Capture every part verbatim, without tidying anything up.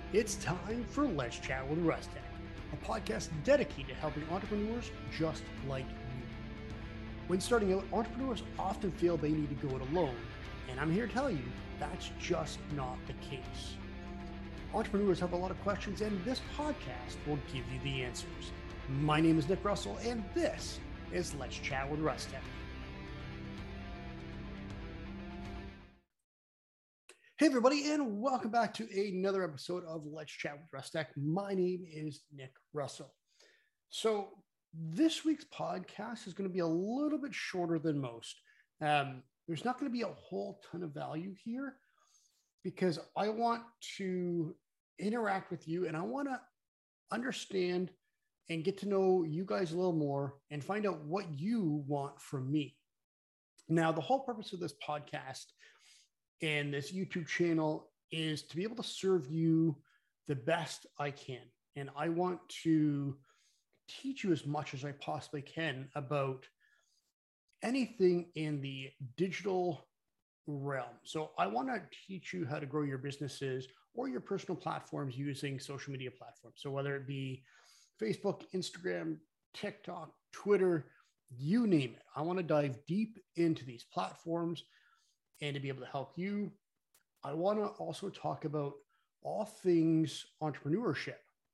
It's time for Let's Chat with Rustech, a podcast dedicated to helping entrepreneurs just like you. When starting out, entrepreneurs often feel they need to go it alone, and I'm here to tell you that's just not the case. Entrepreneurs have a lot of questions, and this podcast will give you the answers. My name is Nick Russell, and this is Let's Chat with Rustech. Hey everybody, and welcome back to another episode of Let's Chat with Rustech. My name is Nick Russell. So this week's podcast is going to be a little bit shorter than most. Um, there's not going to be a whole ton of value here because I want to interact with you and I want to understand and get to know you guys a little more and find out what you want from me. Now, the whole purpose of this podcast and this YouTube channel is to be able to serve you the best I can. And I want to teach you as much as I possibly can about anything in the digital realm. So I want to teach you how to grow your businesses or your personal platforms using social media platforms. So whether it be Facebook, Instagram, TikTok, Twitter, you name it. I want to dive deep into these platforms and to be able to help you. I want to also talk about all things entrepreneurship.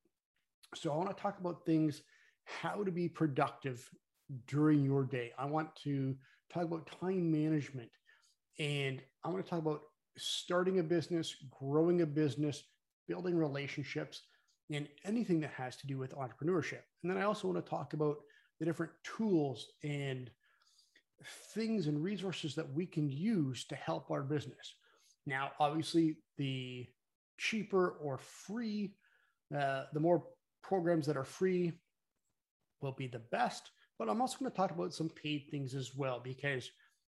So I want to talk about things, how to be productive during your day. I want to talk about time management, and I want to talk about starting a business, growing a business, building relationships, and anything that has to do with entrepreneurship. And then I also want to talk about the different tools and things and resources that we can use to help our business. Now, obviously, the cheaper or free, uh, the more programs that are free will be the best. But I'm also going to talk about some paid things as well, because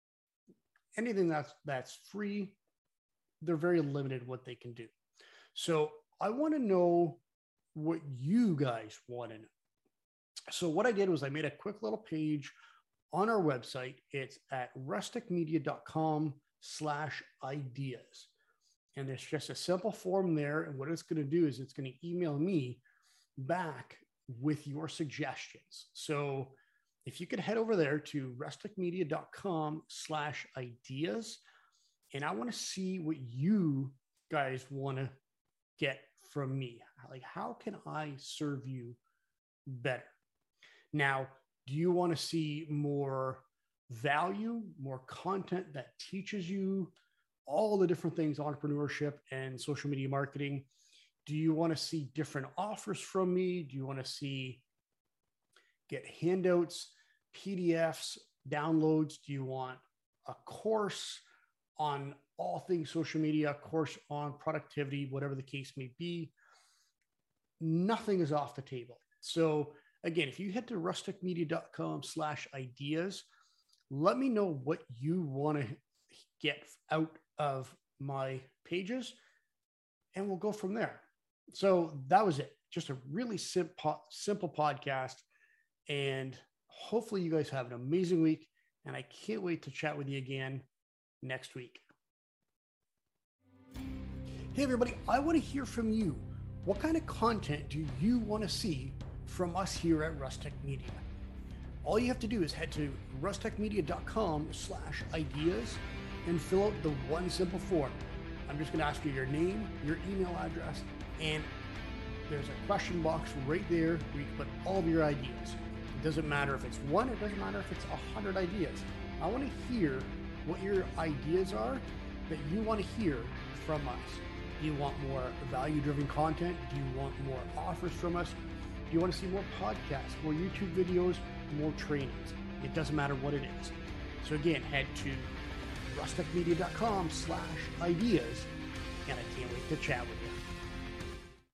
anything that's that's free, they're very limited what they can do. So I want to know what you guys want to know. So what I did was I made a quick little page on our website. It's at rustechmedia.com slash ideas. And there's just a simple form there. And what it's going to do is it's going to email me back with your suggestions. So if you could head over there to rustechmedia.com slash ideas, and I want to see what you guys want to get from me. Like, how can I serve you better? Now, do you want to see more value, more content that teaches you all the different things, entrepreneurship and social media marketing? Do you want to see different offers from me? Do you want to see get handouts, P D Fs, downloads? Do you want a course on all things social media, a course on productivity, whatever the case may be? Nothing is off the table. So again, if you head to rustechmedia.com slash ideas, let me know what you want to get out of my pages, and we'll go from there. So that was it. Just a really simple, simple podcast. And hopefully you guys have an amazing week. And I can't wait to chat with you again next week. Hey, everybody, I want to hear from you. What kind of content do you want to see from us here at Rustech Media? All you have to do is head to rustechmedia.com slash ideas and fill out the one simple form. I'm just going to ask you your name, your email address, and there's a question box right there where you can put all of your ideas. It doesn't matter if it's one, it doesn't matter if it's a hundred ideas. I want to hear what your ideas are that you want to hear from us. Do you want more value-driven content? Do you want more offers from us? Do you want to see more podcasts, more YouTube videos, more trainings? It doesn't matter what it is. So again, head to rustechmedia.com slash ideas, and I can't wait to chat with you.